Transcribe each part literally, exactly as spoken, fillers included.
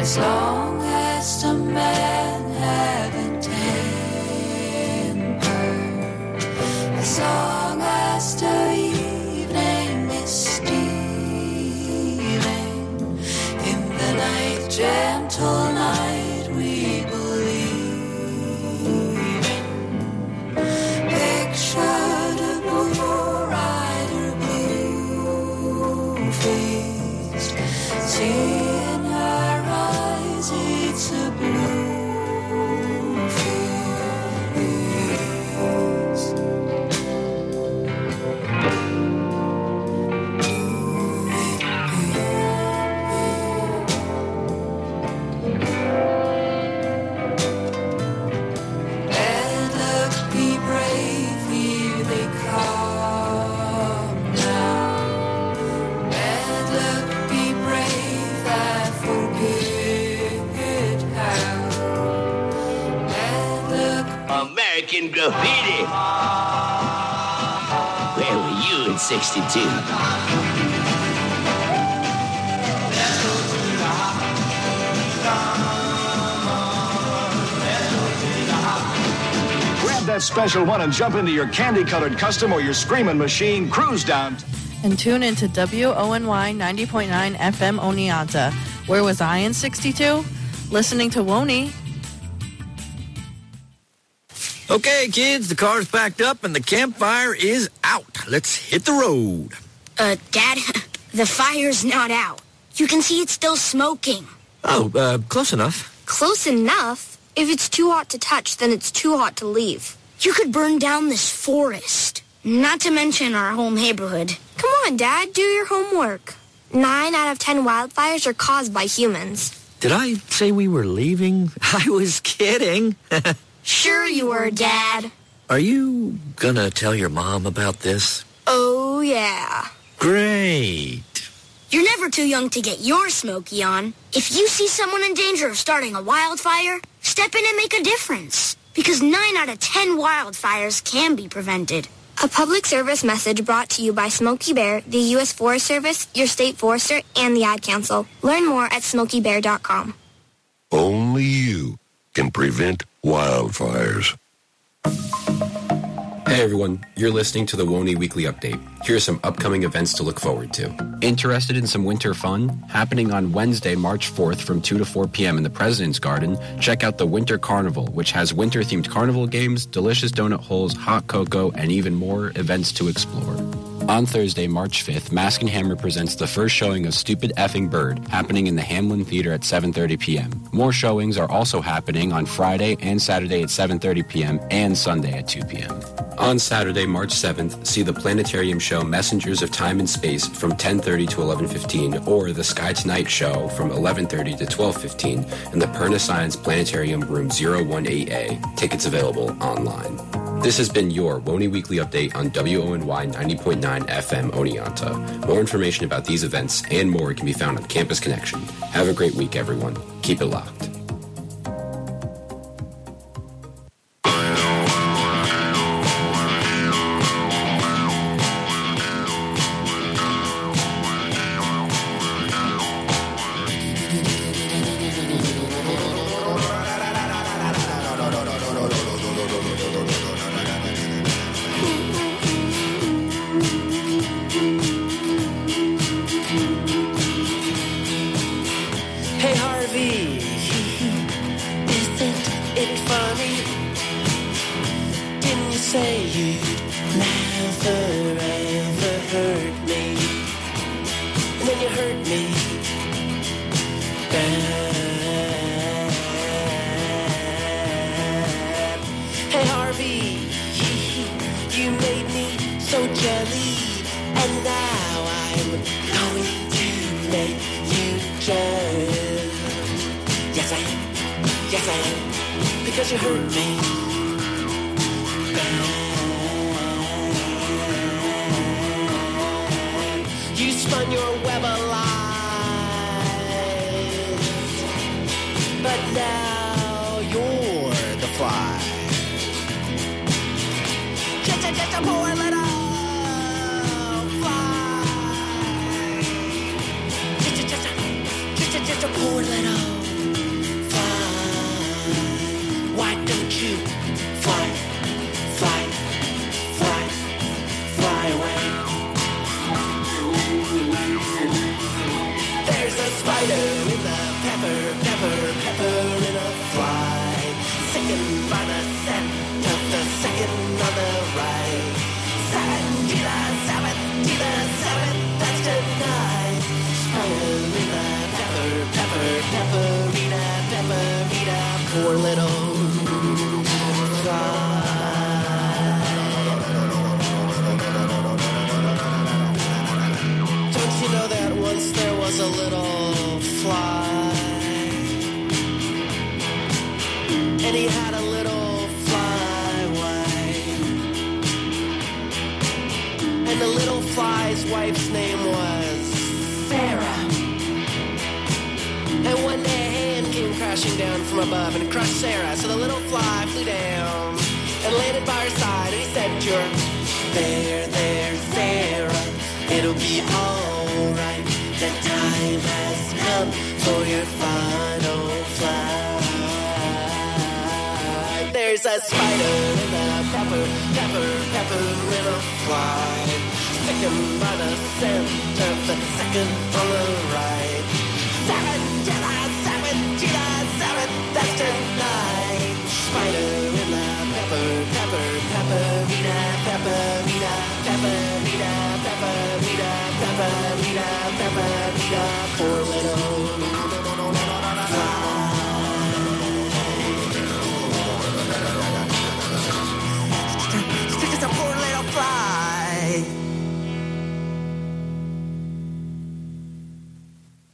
As long as the man have a temper, as long as the evening is stealing, in the night, gentle night, we believe in. Picture the blue rider, blue faced, see in her eyes, it's a blue face. And look, be brave, here they come now. And look, be brave, I forget how. And look, American Graffiti. Where were you in sixty-two? Grab that special one and jump into your candy-colored custom or your screaming machine. Cruise down. And tune into W O N Y ninety point nine F M Oneonta. Where was I in sixty-two? Listening to Woney. Okay, kids, the car's packed up and the campfire is out. Let's hit the road. Uh, Dad, the fire's not out. You can see it's still smoking. Oh, uh, close enough. Close enough? If it's too hot to touch, then it's too hot to leave. You could burn down this forest. Not to mention our whole neighborhood. Come on, Dad, do your homework. Nine out of ten wildfires are caused by humans. Did I say we were leaving? I was kidding. Sure you were, Dad. Are you gonna tell your mom about this? Oh, yeah. Great. You're never too young to get your smoky on. If you see someone in danger of starting a wildfire, step in and make a difference. Because nine out of ten wildfires can be prevented. A public service message brought to you by Smokey Bear, the U S Forest Service, your state forester, and the Ad Council. Learn more at smokey bear dot com. Only you can prevent wildfires. Hey everyone, you're listening to the Woney Weekly Update. Here are some upcoming events to look forward to. Interested in some winter fun? Happening on Wednesday, March fourth from two to four p.m. in the President's Garden, check out the Winter Carnival, which has winter-themed carnival games, delicious donut holes, hot cocoa, and even more events to explore. On Thursday, March fifth, Mask and Hammer presents the first showing of Stupid Effing Bird, happening in the Hamlin Theater at seven thirty p.m. More showings are also happening on Friday and Saturday at seven thirty p.m. and Sunday at two p.m. On Saturday, March seventh, see the Planetarium show Messengers of Time and Space from ten thirty to eleven fifteen, or the Sky Tonight show from eleven thirty to twelve fifteen in the Perna Science Planetarium Room zero one eight A. Tickets available online. This has been your Woney Weekly Update on W O N Y ninety point nine F M Oneonta. More information about these events and more can be found on Campus Connection. Have a great week, everyone. Keep it locked. hey Harvey, isn't it funny? Didn't you say you'd never ever hurt me? And then you hurt me bad. Hey Harvey, you made me so jelly, and now I'm going to make you jealous. Yes I am, yes I am, because you hurt me bad. You spun your web of lies, but now you're the fly. Just a, just a poor little fly. Just a, just a, just a, just a poor little Spider in the pepper, pepper, pepper in a fly. Sickened by the scent of the second on the right. Seven to the seventh, to the seventh, that's tonight. Spider in the pepper, pepper, pepperina, pepperina, poor little fly. Don't you know that once there was a little fly, and he had a little fly-wife, and the little fly's wife's name was Sarah. And one day a hand came crashing down from above and crushed Sarah, so the little fly flew down and landed by her side, and he said to her, there, there, Sarah, it'll be alright. The time has come for your final flight. There's a spider in the pepper, pepper, pepper little fly, sickened by the scent of the second on the right. Seven to the seven to the seven, that's tonight. Spider in the pepper, pepper, pepperina, pepperina, pepperina, pepperina, pepperina, pepperina, poor little fly. Just a poor little fly.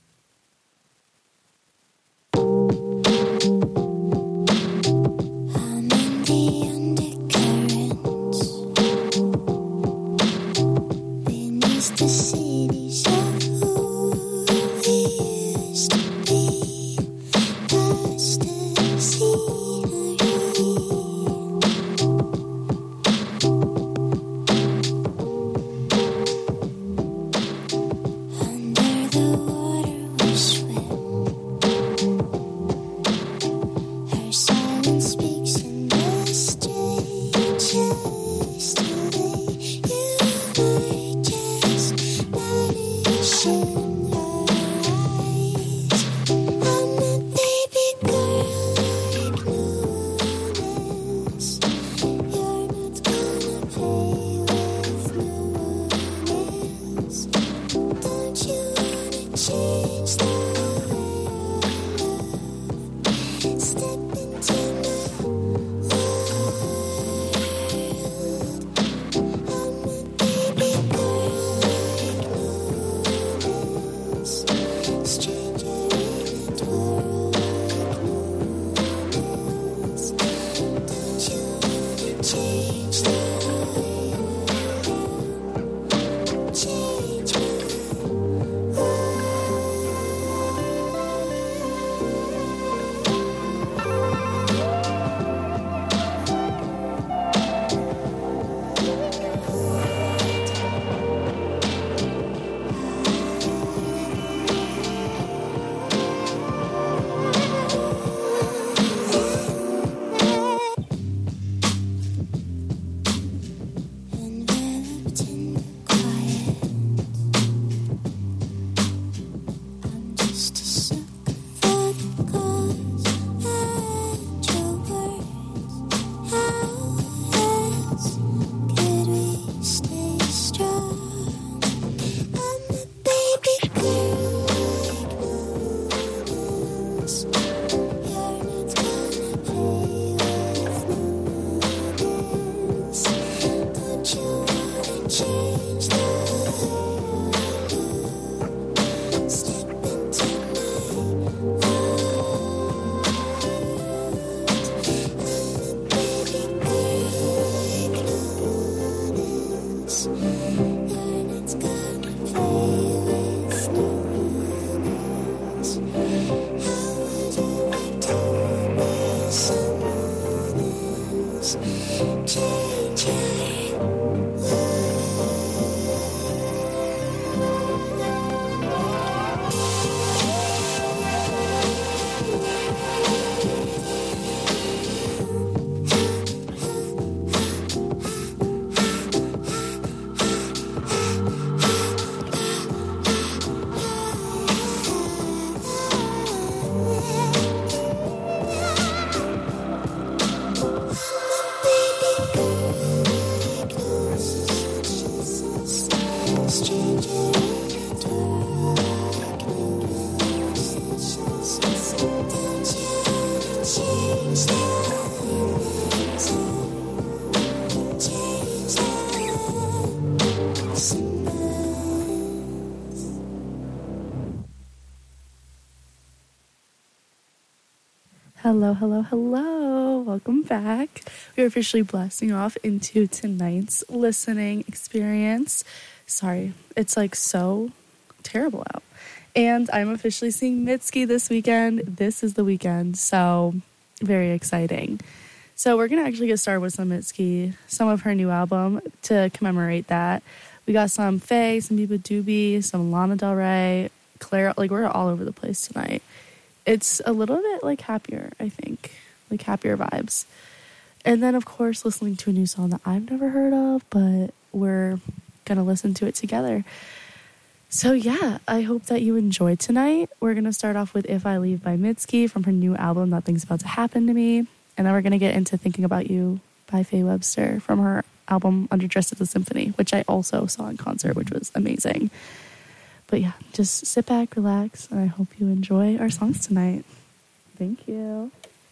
Hello, hello, hello. Welcome back. We are officially blasting off into tonight's listening experience. Sorry, it's like so terrible out. And I'm officially seeing Mitski this weekend. This is the weekend, so very exciting. So we're going to actually get started with some Mitski, some of her new album to commemorate that. We got some Faye, some Biba Doobie, some Lana Del Rey, Claire. Like, we're all over the place tonight. It's a little bit, like, happier, I think. Like, happier vibes. And then, of course, listening to a new song that I've never heard of, but we're going to listen to it together. So, yeah, I hope that you enjoyed tonight. We're going to start off with If I Leave by Mitski from her new album, Nothing's About to Happen to Me. And then we're going to get into Thinking About You by Faye Webster from her album, Underdressed at the Symphony, which I also saw in concert, which was amazing. But yeah, just sit back, relax, and I hope you enjoy our songs tonight. Thank you.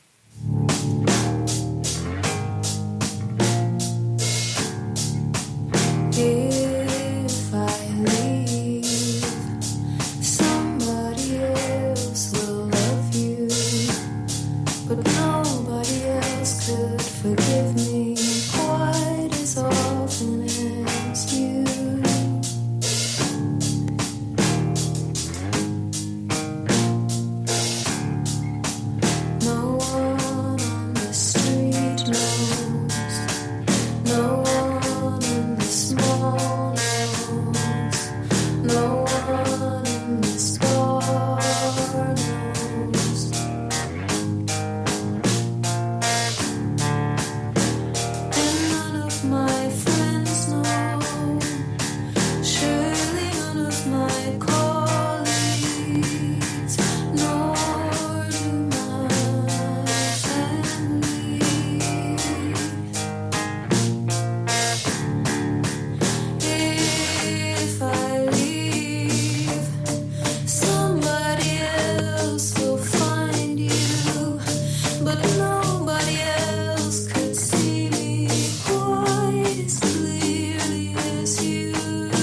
If I leave, somebody else will love you, but nobody else could forgive me quite as often as you. No one on the street knows, no one in the small knows, no one in the store knows. And none of my friends know, surely none of my colleagues, nor do my family. If I leave, somebody else will find you, but nobody else could see me quite as clearly as you.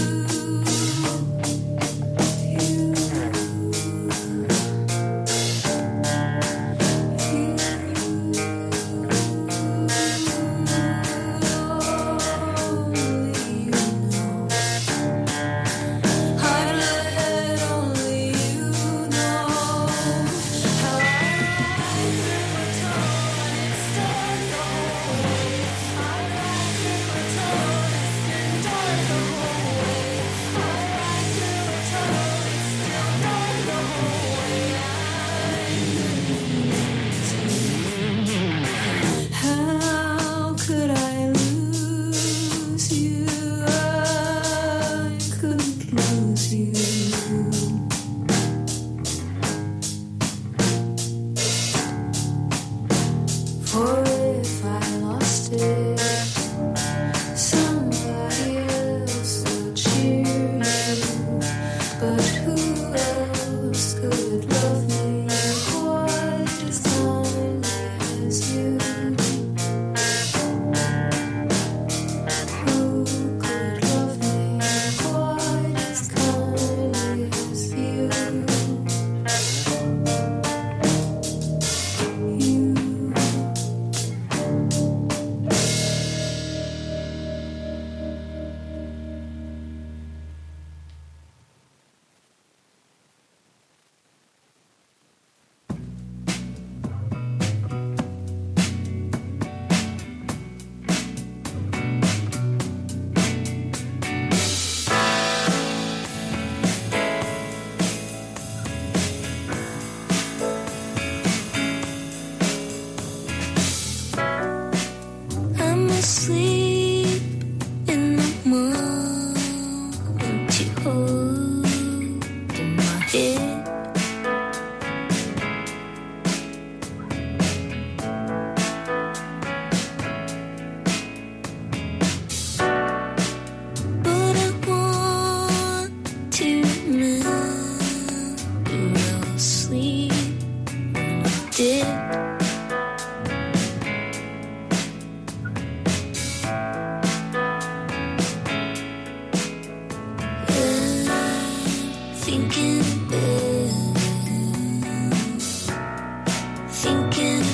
I've let only you know how I like it we're torn instead the whole way. I like it we're torn instead dark the whole way. I like it we're torn instead dark the whole way. How could I lose you? I couldn't lose you. For if I lost it, somebody else would cheer you. But who else could love me quite as kindly as you? Who could love me quite as kindly as you? You. I'm asleep in the moment you hold in my head. But I want to know you will sleep when I did. Thinking about, thinking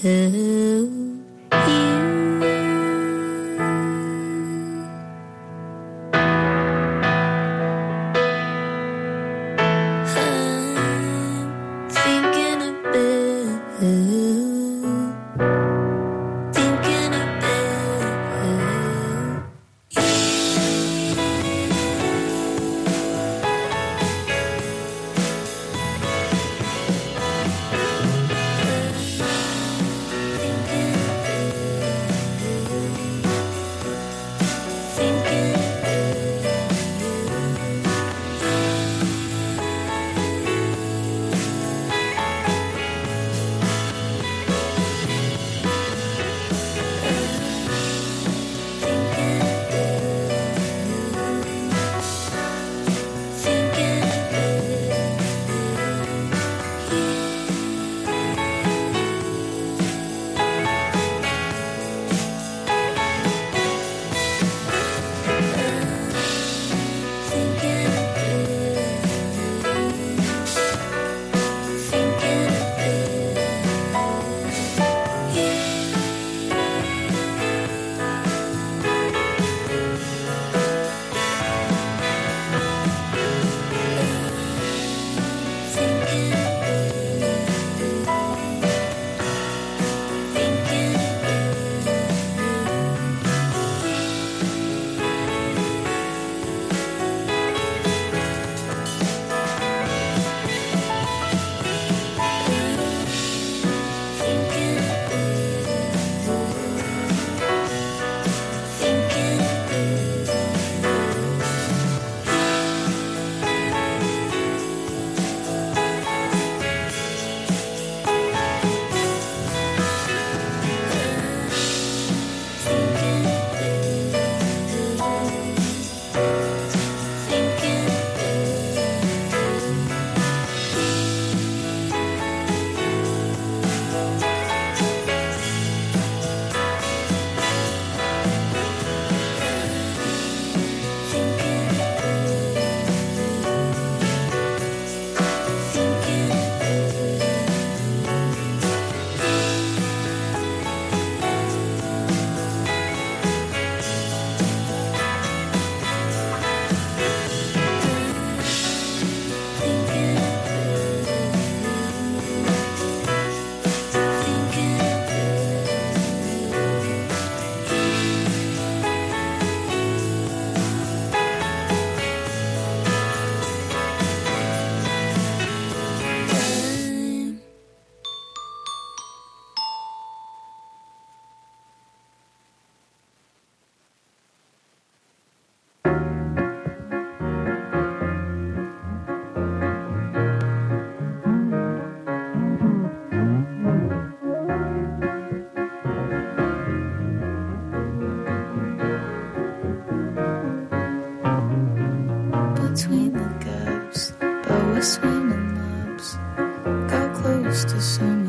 Between the gaps, but we're swimming laps. Got close to some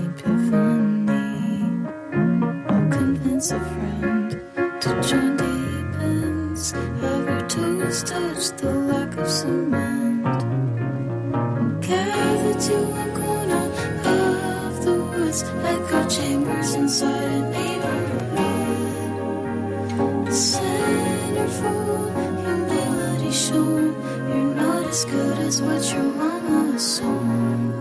epiphany. I'll convince a friend to join deep ends. Have your toes touch the lack of cement. Gather to a corner of the woods. Echo chambers inside a neighborhood. The centerfold, your melody shown. You're not as good as what your mama sung.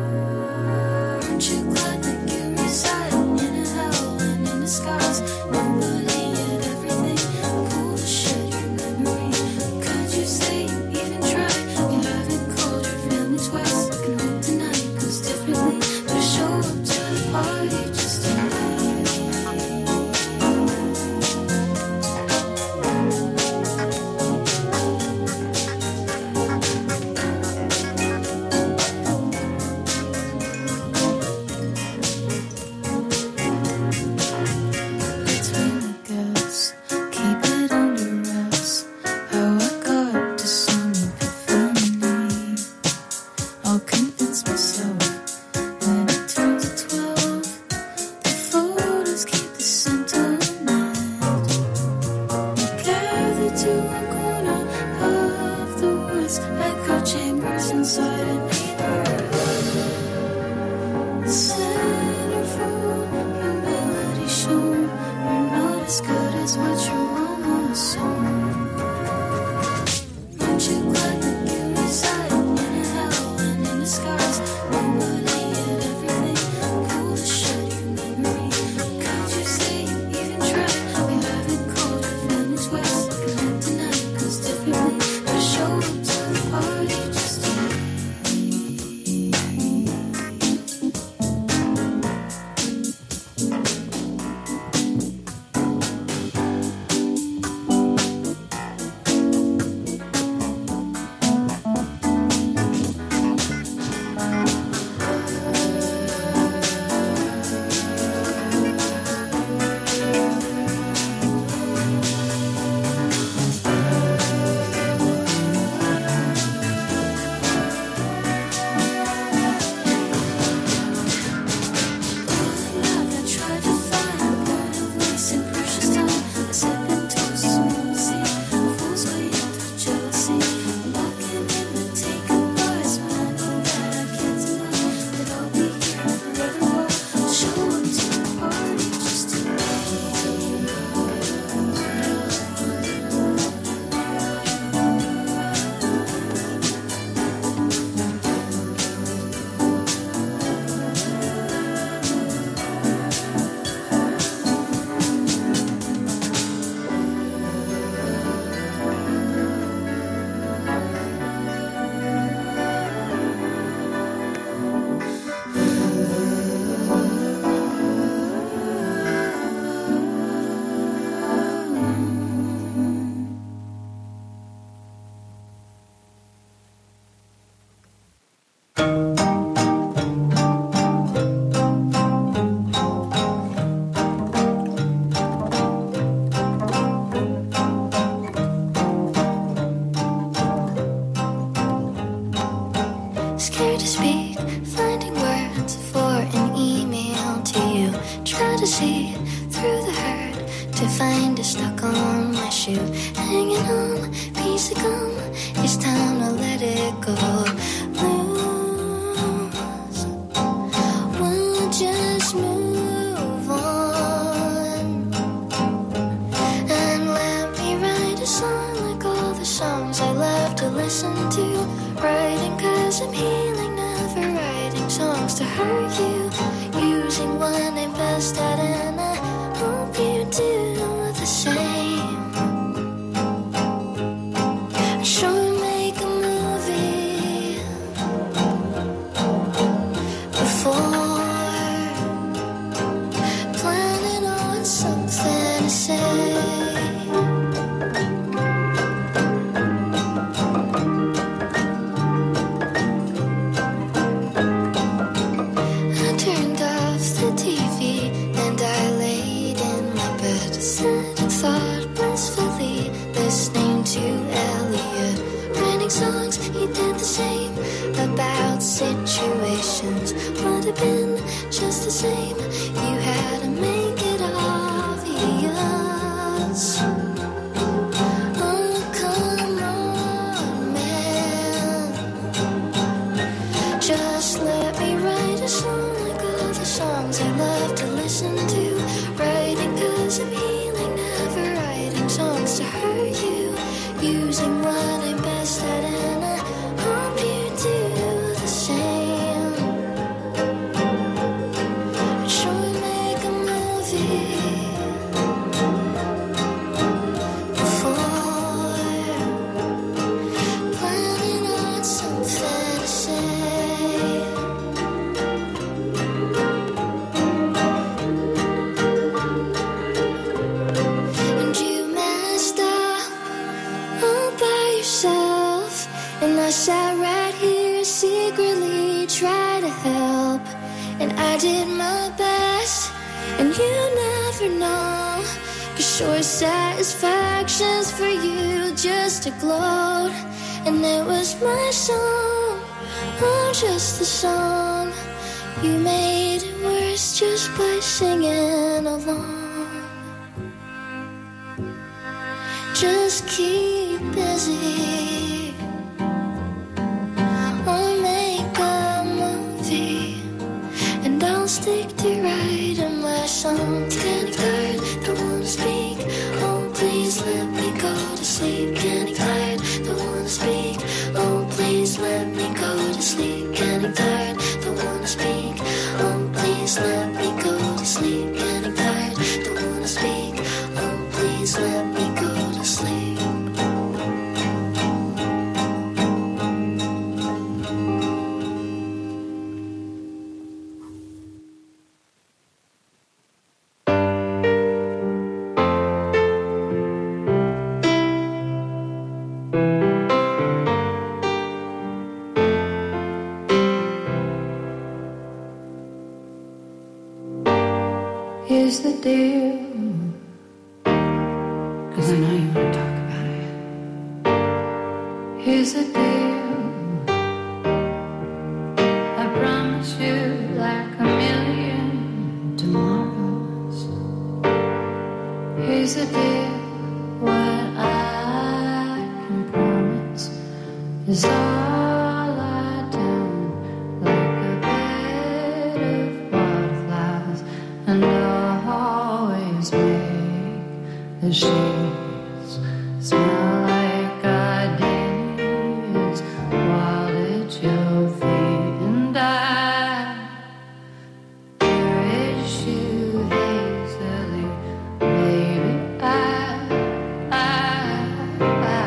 Aren't you glad that you reside in a hell and in the skies? Nobody yet everything. Pull to shed your memory. Could you say you even tried? You haven't called your family twice. I can hope tonight goes differently. But show up to the party just tonight. Inside a neighborhood, centerfold. Scared to speak, finding words for an email to you. Try to see through the hurt to find it stuck on my shoe. Hanging on, piece of gum. It's time to let it go. Lose. We'll just move on and let me write a song like all the songs I love to listen to. Writing cause I'm healing, never writing songs to hurt you. Using what I'm best at and I hope you do the same. I sure make a movie before planning on something to say. Songs, he did the same about situations. Would have been just the same. You had to make it obvious. Oh, come on, man. Just let me write a song like all the songs I love to listen to. Writing cause I'm healing, never writing songs to hurt you. Using what I'm best at and I hope you do the same. I'd sure make a movie before planning on something to say. And you messed up all by yourself, and I sat right here secretly try to help, and I did my best, and you never know, cause sure satisfaction's for you just to gloat, and it was my song, oh just the song, you made it worse just by singing along. Just keep busy or make a movie, and I'll stick to writing my songs. Getting tired, don't wanna speak. Oh, please let me go to sleep. Getting tired, don't wanna speak. Oh, please let me go to sleep. Getting tired, don't wanna speak. Oh, please let me go to sleep. Getting tired, don't wanna speak. Oh, please let me go to sleep. Here's the deal, 'cause I know you want to talk about it. Here's the deal, I promise you like a million tomorrows. Here's the deal, what I can promise is all I down like a bed of wildflowers, and I'll always make the sheets smell like gardenias while at your feet, and I cherish you hazily, baby. I, I, I,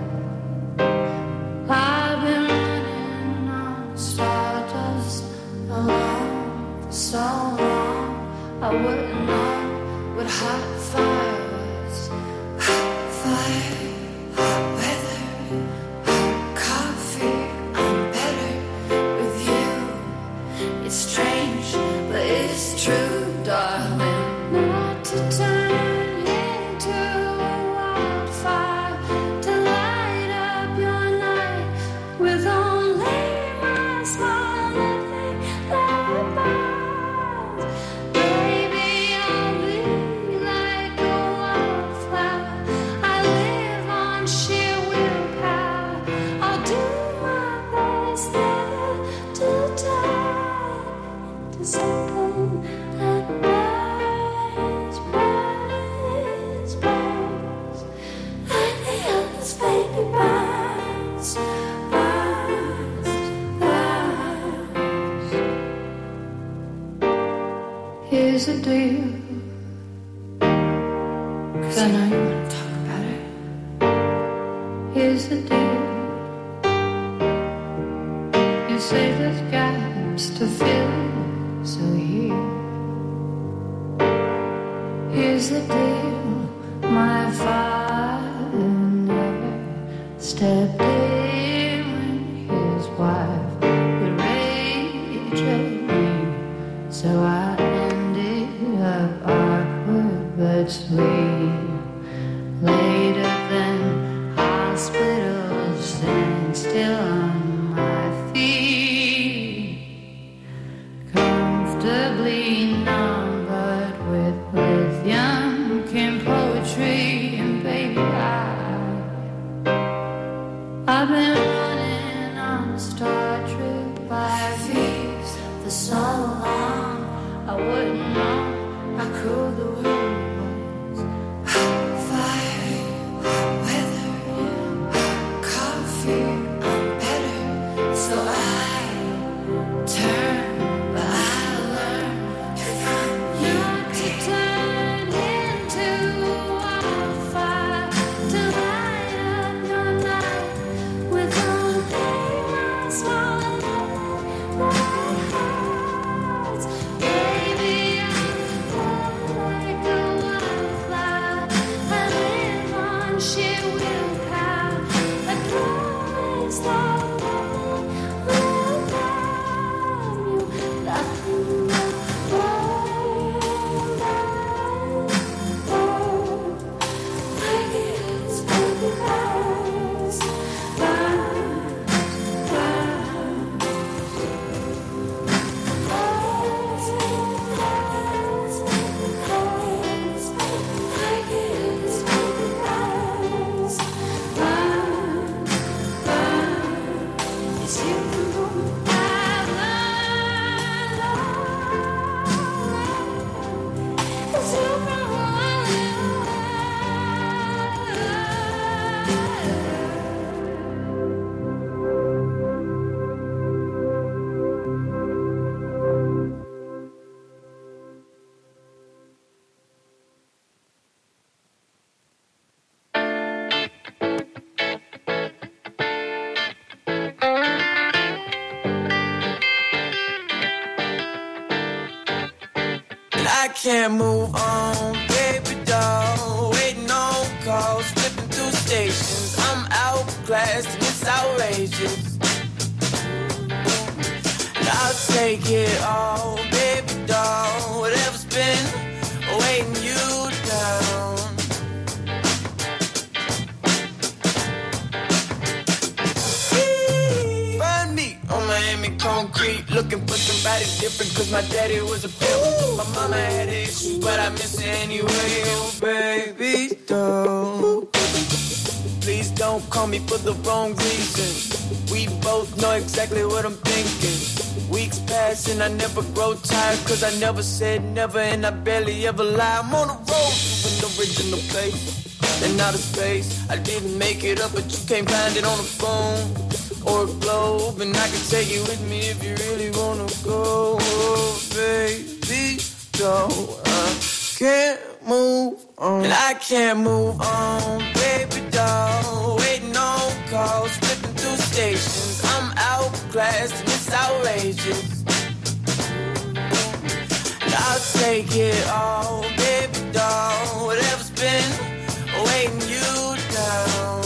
I've been running on stardust alone for so long. I wouldn't know what hot fire was. Hot fire, hot weather, hot coffee. I'm better with you. It's strange, but it's true, darling. Not to turn into a wildfire, to light up your night with only my smile, nothing that burns. Baby, I'll be like a wildflower. I live on sheer willpower. I'll do my best never to turn into something that burns, burns, burns. Like the others, baby, burns, burns, burns. Here's the deal, 'cause I know you want to talk about it. Here's the deal, you say there's gaps to fill, so here. Here's the deal, my father never stepped in when his wife would rage at me, so I ended up awkward but sweet. Later than hospitals, standing still on my feet, comfortably numbered with lithium came poetry, and baby, I, I've been running on a star trip by thieves for so long. I wouldn't know how cool the world was. Hot fire, hot weather, hot coffee. I'm better, so I turn, but I learn from you. Not to turn into a wildfire, to light up your night with only my smile and nothing that hurts. Baby, I'm like a wildflower. I live on sheer willpower. I promise that nothing will harm you. Nothing will burn, burn, burn. Like it is, baby, burns, burns, burns. I can't move on, baby doll. Waiting on calls, flipping through stations. I'm outclassed and it's outrageous. And I'll take it all, baby doll. Whatever's been looking for somebody different, cause my daddy was a pimp. My mama had issues, but I miss her anyway. Oh, baby, don't. Please don't call me for the wrong reason. We both know exactly what I'm thinking. Weeks pass and I never grow tired, cause I never said never and I barely ever lie. I'm on the road to an original place and out of space. I didn't make it up, but you can't find it on the phone or a globe. And I can take you with me if you really wanna go. Oh, baby, don't. I can't move on. And I can't move on, baby doll. Waiting on calls, flipping through stations. I'm outclassed and it's outrageous. And I'll take it all, baby doll. Whatever's been weighing you down.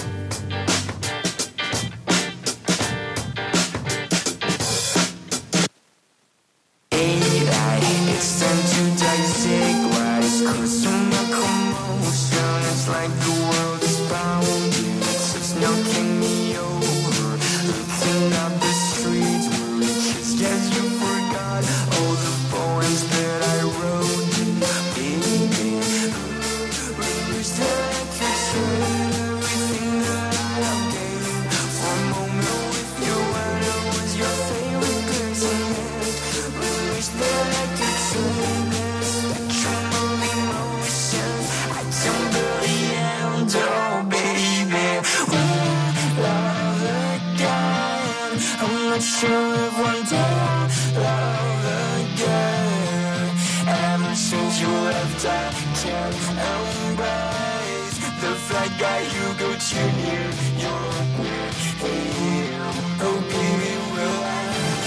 It's time to dissect what's causing my commotion. It's like the world is pounding, it's knocking me over. Looking up the streets where it just guess you forgot all the poems that I wrote. Baby, wish that I could trade everything that I've gained for a moment with you when I was your favorite person. Wish that I could trade this spectrum of emotions. I don't believe I'm oh baby. We love again. I'm not sure if one day I'll love again. Ever since you left, I can't embrace the fact that you go too near. You're here. Oh baby, will I?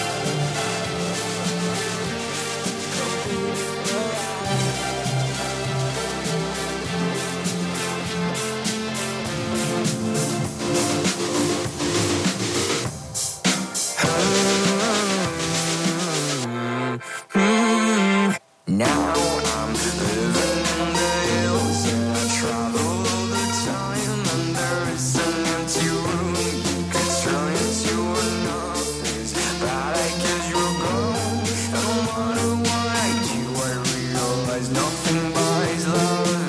Now I'm living in the hills and I travel all the time, and there is an empty room you could turn into an office, but I guess you're gone. And no matter what I do, I realize nothing but is love.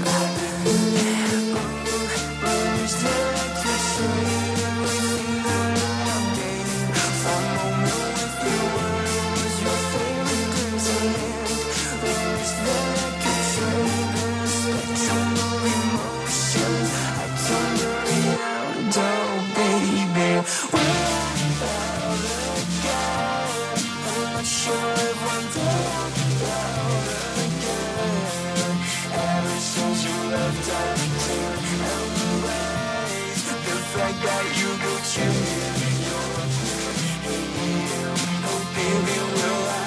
Wish that I could trade everything that I've gained for a moment with you when I was your favorite person. Wish that I could trade this spectrum of emotions. I don't worry out, oh baby. We love again. I'm not sure if one day I'll love again. Ever since you left, I can't embrace the fact that you go too near. You're here. Oh baby, will I?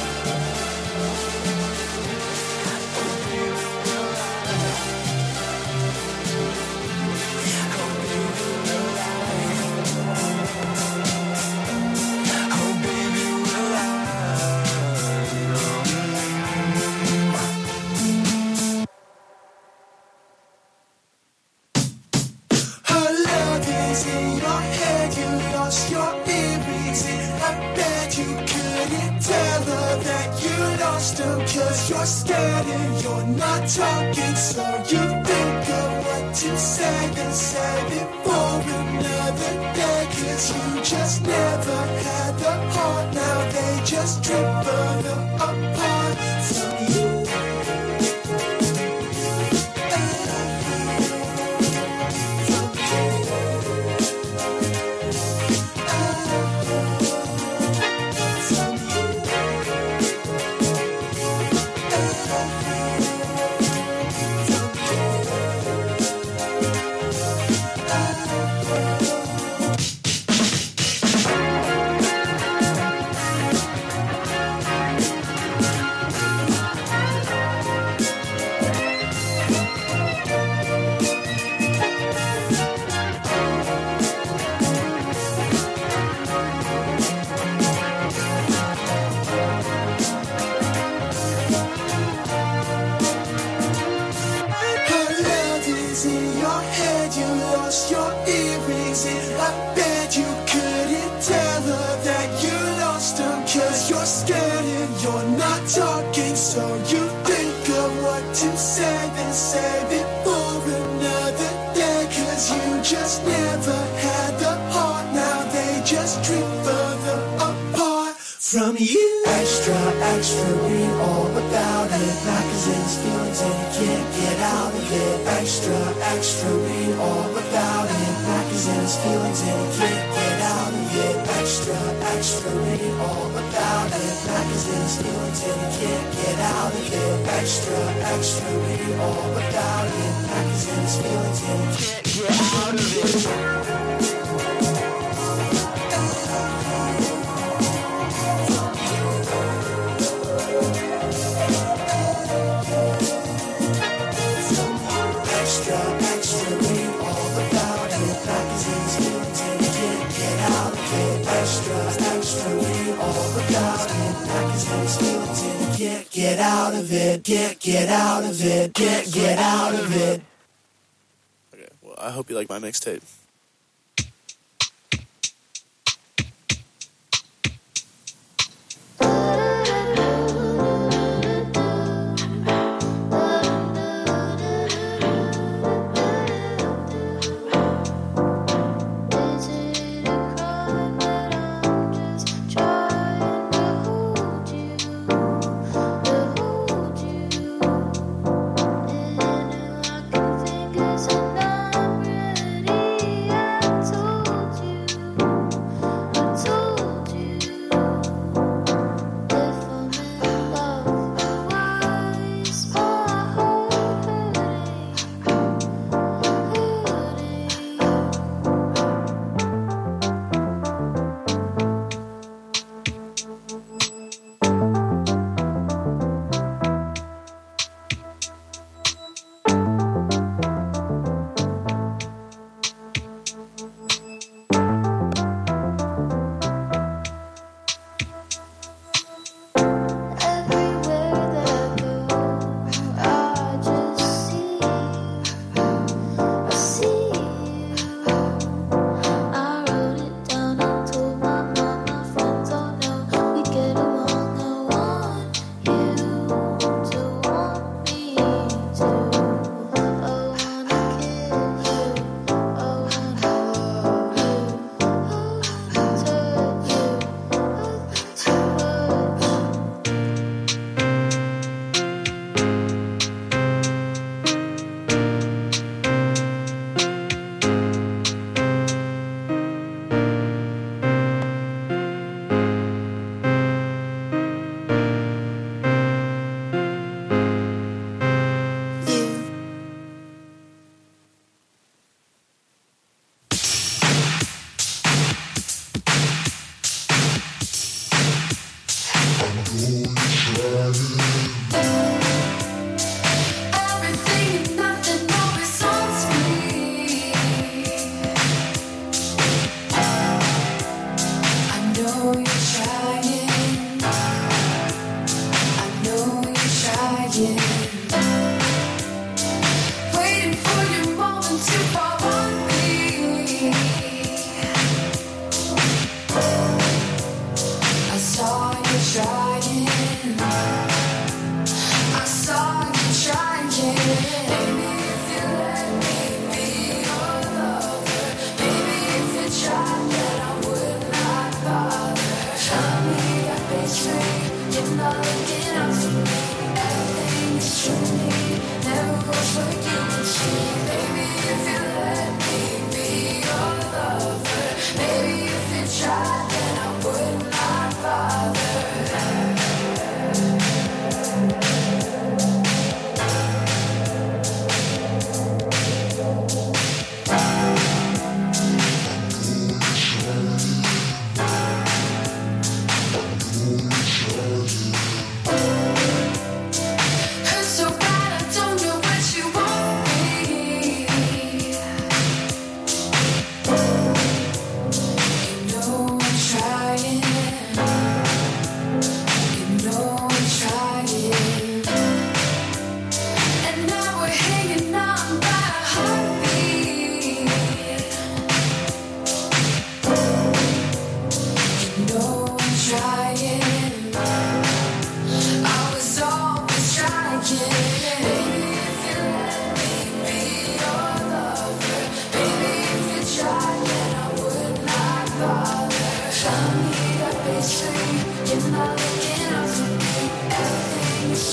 Her love is in your head, you lost your earrings in her bed. You couldn't tell her that you lost them, cause you're scared and you're not talking. So you think of what to say and save it for another day, cause you just never had the heart. Now they just drift further apart from you. talking, so you think of what to say, then save it for another day. Cause you just never had the heart, now they just drift further apart from you. Extra, extra, read all about it. Magazines, feelings, and you can't get out of it. Extra, extra, read all about it. Magazines, feelings, and you can't get out of it. Extra, extra, read all about it. Magazines, feelings, and you can't get out of it. Extra, extra, read all about it. Magazines, feelings, and you can't get out of it. Extra, extra, read all about it. Magazines, feelings, and you can't get out of it. Extra, extra, read all about it. Magazines, feelings, and you can't get out of it. Can't get out of it. Can't get out of it. Okay, well, I hope you like my mixtape.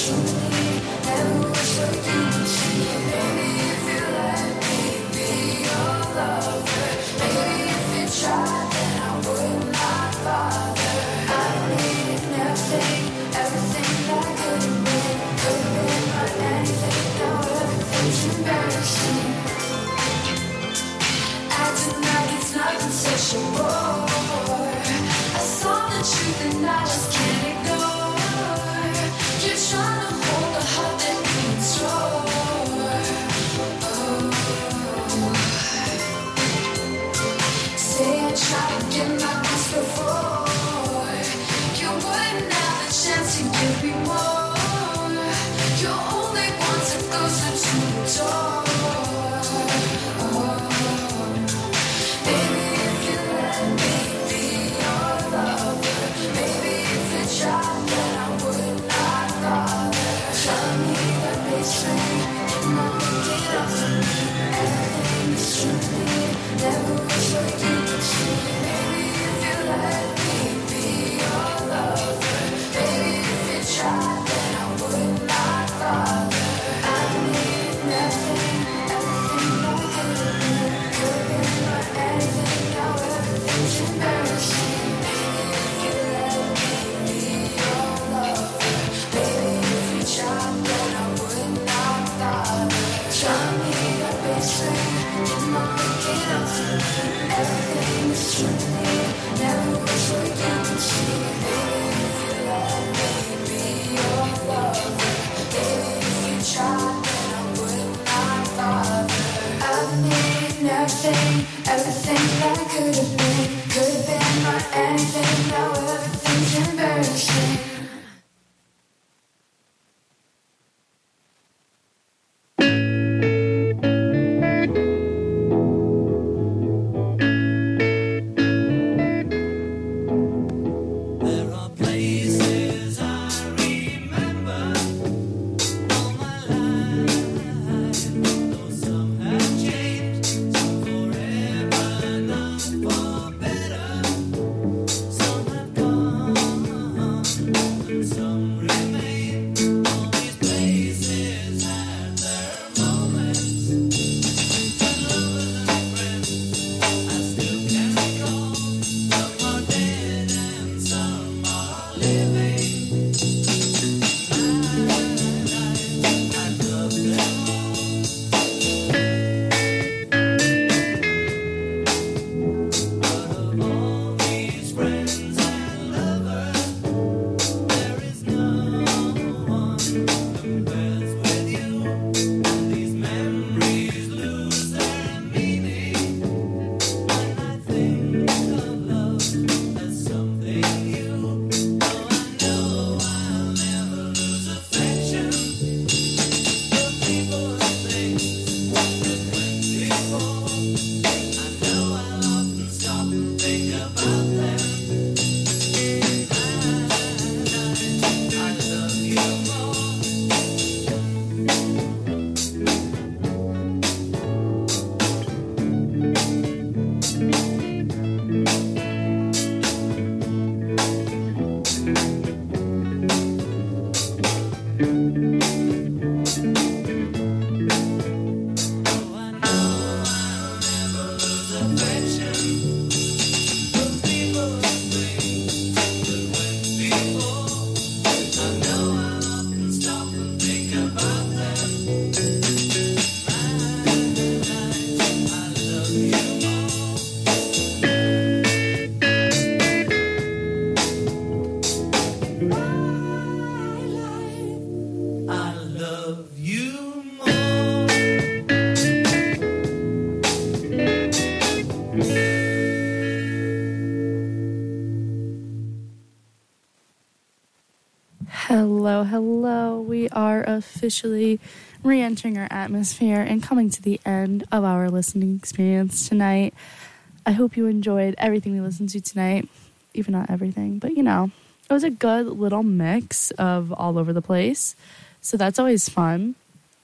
Hello, hello. We are officially re-entering our atmosphere and coming to the end of our listening experience tonight. I hope you enjoyed everything we listened to tonight. Even not everything, but you know, it was a good little mix of all over the place. So that's always fun.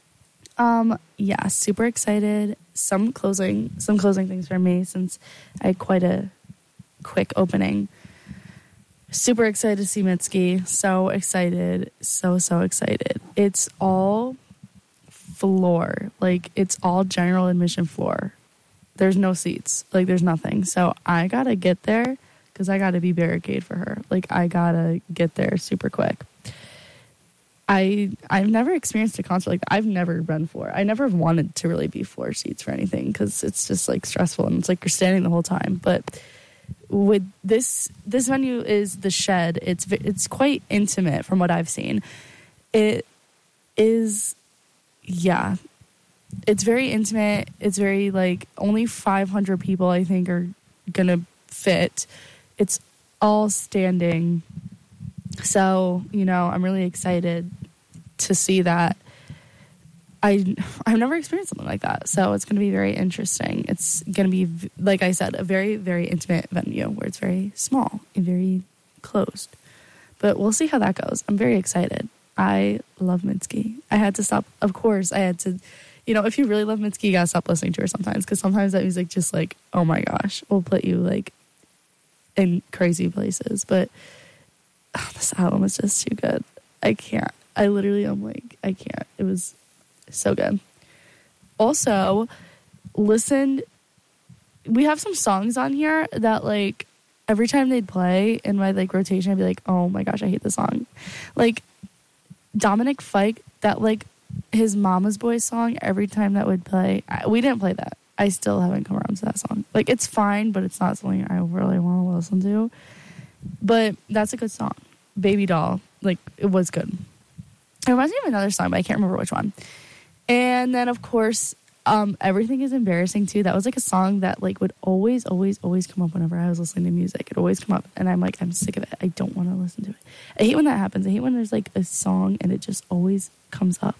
Um, yeah, super excited. Some closing, some closing things for me since I had quite a quick opening. Super excited to see Mitski. So excited. So, so excited. It's all floor. Like, it's all general admission floor. There's no seats. Like, there's nothing. So I got to get there because I got to be barricade for her. Like, I got to get there super quick. I, I've never experienced a concert like that. I've never been floor. I never wanted to really be floor seats for anything because it's just, like, stressful. And it's like you're standing the whole time. But with this, this venue is the Shed. It's it's quite intimate from what I've seen. It is, yeah, it's very intimate. It's very, like, only five hundred people I think are gonna fit. It's all standing. So, you know, I'm really excited to see that. I, I've never experienced something like that, so it's going to be very interesting. It's going to be, like I said, a very, very intimate venue where it's very small and very closed. But we'll see how that goes. I'm very excited. I love Mitski. I had to stop. Of course, I had to, you know, if you really love Mitski, you got to stop listening to her sometimes, because sometimes that music just, like, oh my gosh, will put you, like, in crazy places. But oh, this album is just too good. I can't. I literally am like, I can't. It was so good. Also, listen, we have some songs on here that, like, every time they'd play in my, like, rotation, I'd be like, oh my gosh, I hate this song. Like, Dominic Fike, that, like, his Mama's Boy song, every time that would play, I, we didn't play that. I still haven't come around to that song. Like, it's fine, but it's not something I really want to listen to. But that's a good song. Baby Doll, like, it was good. It reminds me of another song, but I can't remember which one. And then, of course, um, Everything Is Embarrassing, too. That was, like, a song that, like, would always, always, always come up whenever I was listening to music. It always come up, and I'm like, I'm sick of it. I don't want to listen to it. I hate when that happens. I hate when there's, like, a song, and it just always comes up.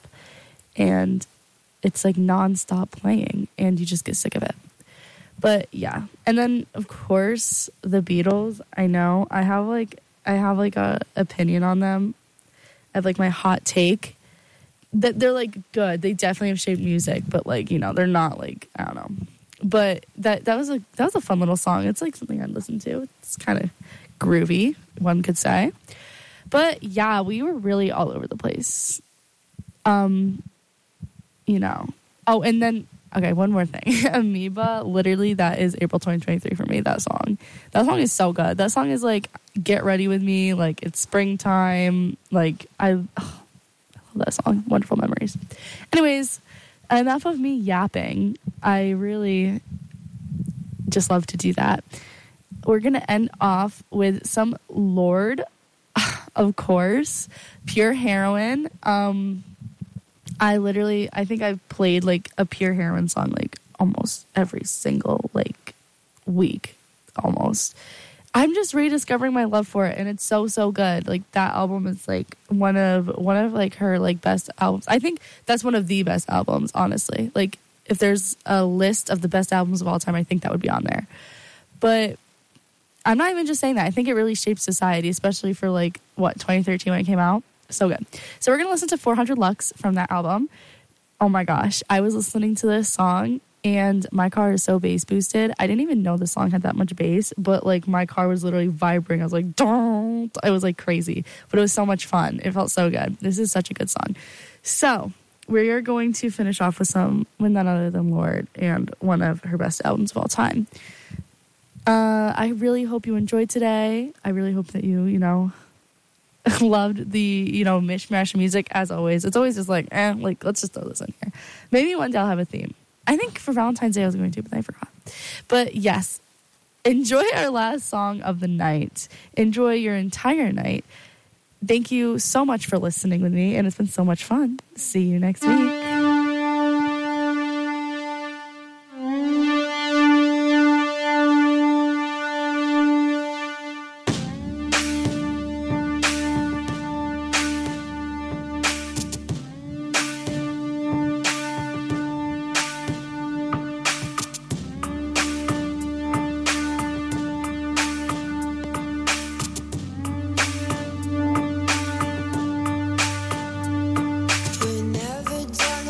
And it's, like, nonstop playing, and you just get sick of it. But, yeah. And then, of course, the Beatles. I know. I have, like, I have, like, a opinion on them. I have, like, my hot take. That they're, like, good. They definitely have shaped music, but, like, you know, they're not, like, I don't know. But that that was a that was a fun little song. It's, like, something I'd listen to. It's kind of groovy, one could say. But yeah, we were really all over the place. Um, you know. Oh, and then okay, one more thing. Amoeba, literally, that is April twenty twenty-three for me. That song. That song is so good. That song is like, get ready with me. Like, it's springtime. Like, I. Oh, that song. Wonderful memories. Anyways, enough of me yapping. I really just love to do that. We're going to end off with some Lorde, of course. Pure Heroin. Um, I literally, I think I've played like a Pure Heroin song like almost every single like week. Almost. I'm just rediscovering my love for it, and it's so, so good. Like, that album is, like, one of, one of, like, her, like, best albums. I think that's one of the best albums, honestly. Like, if there's a list of the best albums of all time, I think that would be on there. But I'm not even just saying that. I think it really shaped society, especially for, like, what, twenty thirteen when it came out? So good. So we're going to listen to four hundred Lux from that album. Oh, my gosh. I was listening to this song, and my car is so bass boosted. I didn't even know the song had that much bass, but like my car was literally vibrating. I was like, don't. I was like crazy, but it was so much fun. It felt so good. This is such a good song. So we are going to finish off with some, with none other than Lorde, and one of her best albums of all time. Uh, I really hope you enjoyed today. I really hope that you, you know, loved the, you know, mishmash music as always. It's always just like, eh, like, let's just throw this in here. Maybe one day I'll have a theme. I think for Valentine's Day I was going to, but I forgot. But yes, enjoy our last song of the night. Enjoy your entire night. Thank you so much for listening with me, and it's been so much fun. See you next week. We never done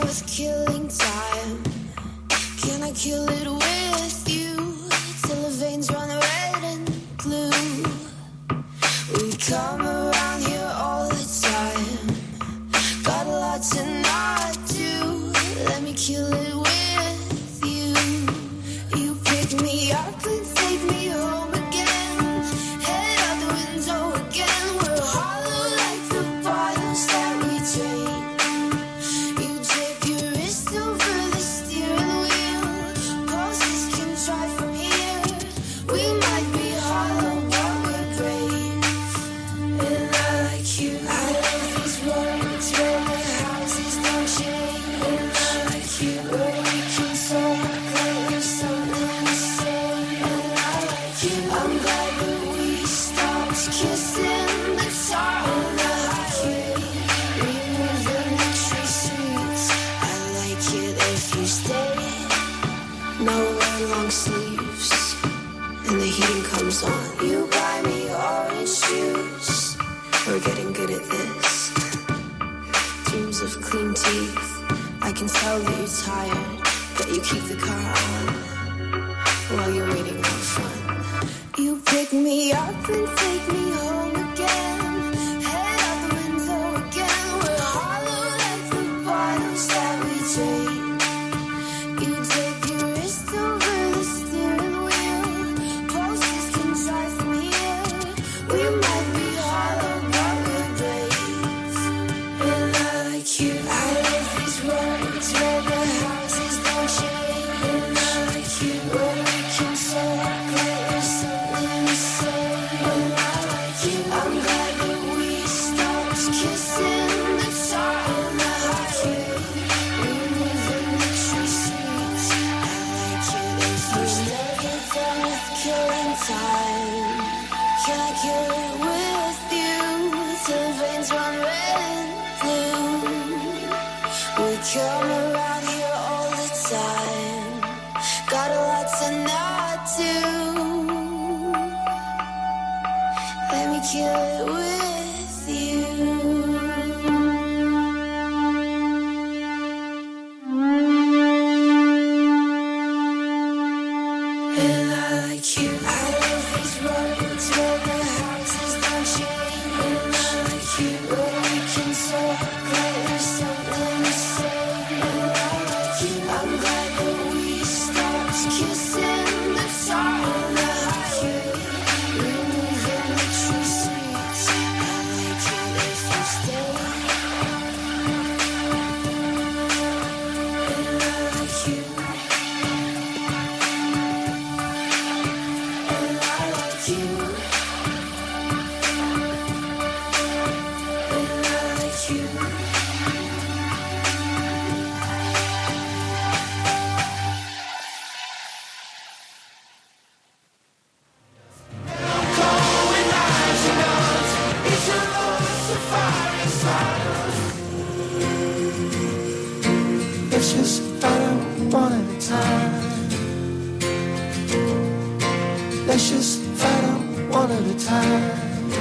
grinding teeth. I can tell that you're tired, but you keep the car on while you're waiting for fun. You pick me up and take me home again. Head out the window again. We're hollow like the bottles that we take. You take your wrist over the steering wheel. Pulses can drive me in. We might be hollow, but we're brave. And I like you. I love these roads where the houses don't shade. And I like you where we can talk like there's something to say. And I like you. I'm glad that we stopped kissing the tar in the highway. Removing the tree seats. I like you. There's there's never done with killing time. Can I kill it with you? Till veins run red and blue. We come around here all the time. Got a lot to not do. Let me kill it with you. And I like you. I love these roads where the houses don't shade. And I like you where we can talk like there's something to say. And I like you. I'm glad that we stopped kissing the tar on the highway. Removing the tree seats. I like you if you stay. And I like you. And I like you. And I like you. Let's just fight them one at a time. Let's just fight them one at a time.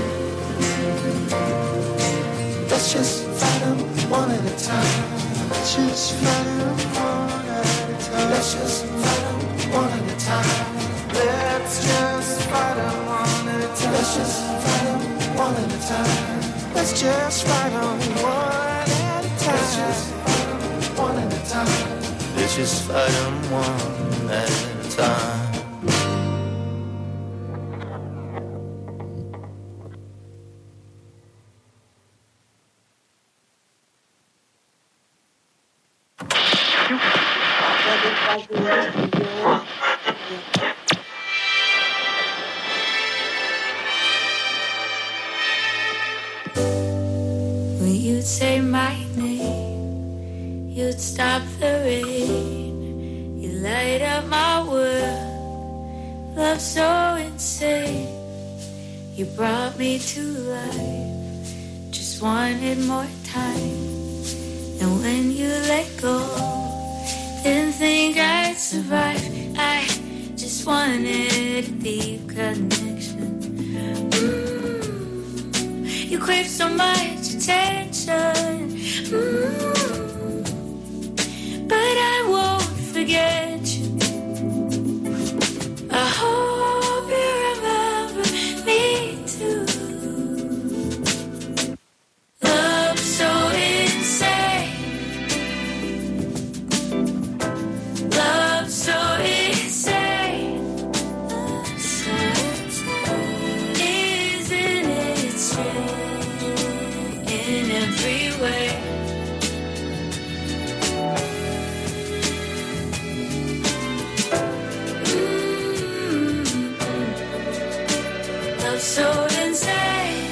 Let's just fight them one at a time. Let's just fight them one at a time. Let's just fight them one at a time. Let's just fight them one at a time. Let's just fight them one at a time. Let's just fight them one at a time. Let's just fight them one at a time. Let's just fight them one at a time. When you'd say my name, you'd stop the rain. You light up my world. Love so insane. You brought me to life. Just wanted more time. And when you let go, didn't think I'd survive. I just wanted a deep connection. Mm. You crave so much attention. Mm. But I won't forget you. I hope you remember me too. Love so insane. Love so insane. So insane. Isn't it strange in every way? Love so insane.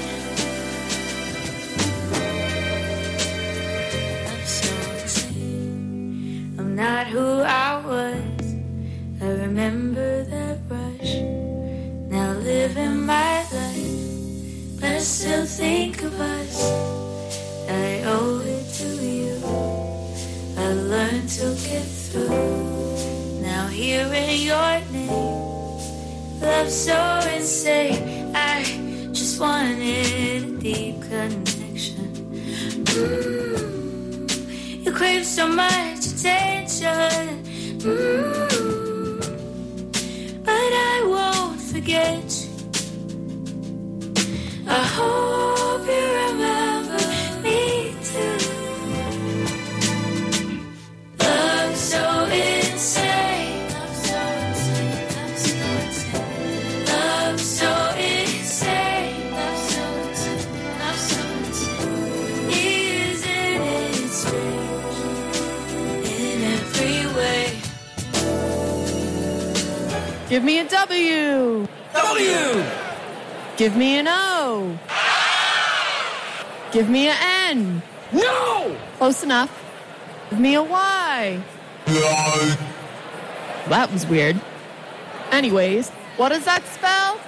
Love so insane. I'm not who I was. I remember that rush. Now living my life, but I still think of us. I owe it to you. I learned to get through. Now hearing your name, love so insane. I just wanted a deep connection. Mm. crave so much attention. Mm. But I won't forget you. I hope you remember me too. Love so insane. Love so insane. Love so insane. Love so insane. Love so insane. Isn't it strange in every way? Give me a W. W. Give me an O. Give me an N. No! Close enough. Give me a Y. No. That was weird. Anyways, what does that spell?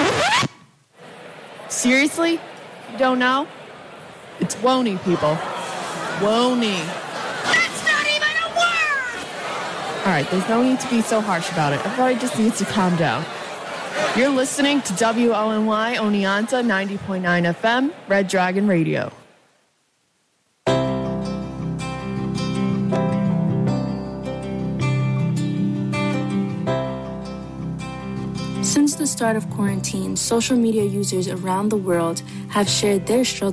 Seriously? You don't know? It's Woney, people. Woney. That's not even a word! Alright, there's no need to be so harsh about it. Everybody just needs to calm down. You're listening to W O N Y Oneonta ninety point nine F M, Red Dragon Radio. Since the start of quarantine, social media users around the world have shared their struggles